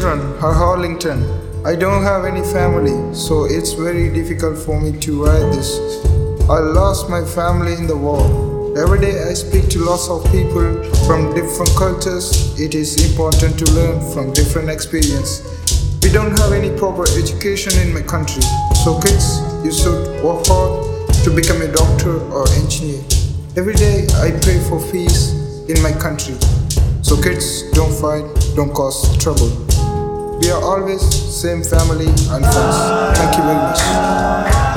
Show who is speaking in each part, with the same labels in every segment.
Speaker 1: children are Harlington. I don't have any family, so it's very difficult for me to write this. I lost my family in the war. Every day I speak to lots of people from different cultures. It is important to learn from different experience. We don't have any proper education in my country, so kids, you should work hard to become a doctor or engineer. Every day I pray for peace in my country. So kids, don't fight, don't cause trouble. We are always same family and friends. Thank you very much.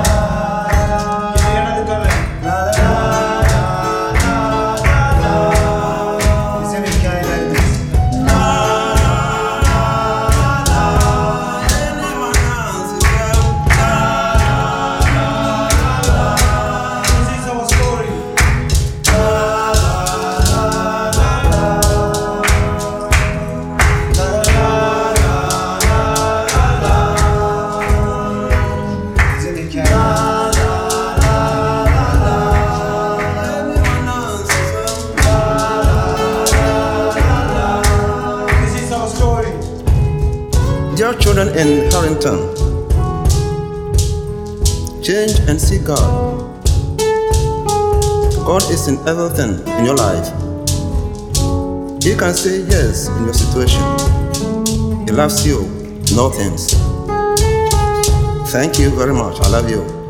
Speaker 2: Dear children in Harlington, change and see God. God is in everything in your life. He can say yes in your situation. He loves you in all things. Thank you very much. I love you.